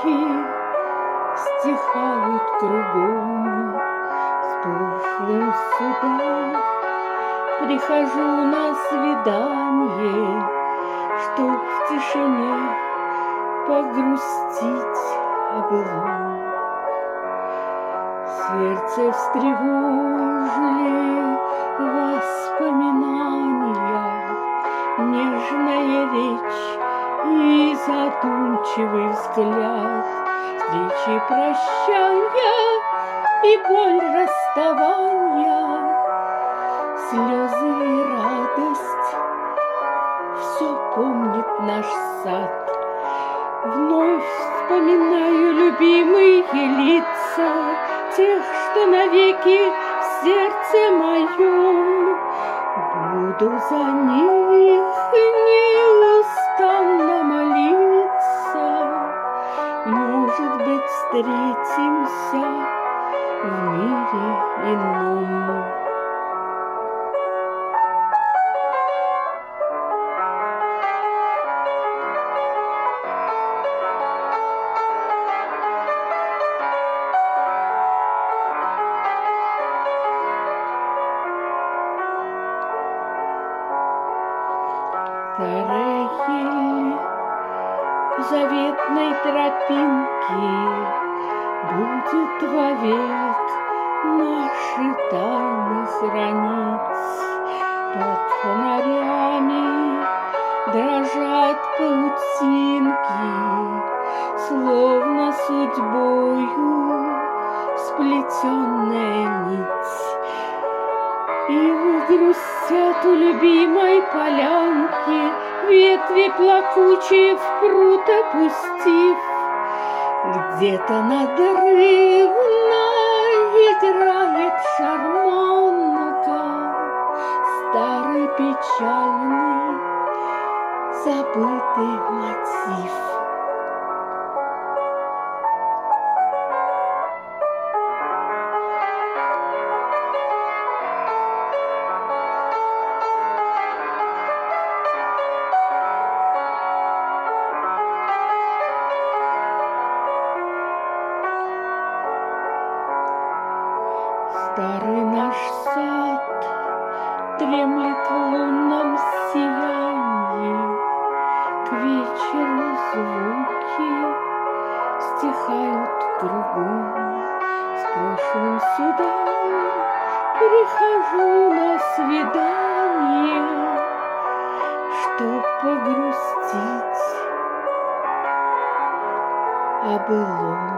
звуки стихают кругом. С прошлым сюда прихожу на свидание, чтоб в тишине погрустить о былом. Сердце встревожили воспоминания, нежная речь и задумчивый взгляд, встречи, прощания и боль расставания, слезы и радость, все помнит наш сад. Вновь вспоминаю любимые лица, тех, что навеки в сердце моем. Буду за них неустанно молиться. Может быть, встретимся в мире ином. Старая ель заветной тропинки будет вовек наши тайны хранить. Под фонарями дрожат паутинки, словно судьбою сплетенная нить. И грустят у любимой полянки, ветви плакучие в пруд опустив. Где-то надрывно играет шарманка, старый печальный забытый мотив. Старый наш сад дремлет в лунном сиянии, к вечеру звуки стихают кругом. С прошлым сюда прихожу на свидание, чтоб погрустить о былом.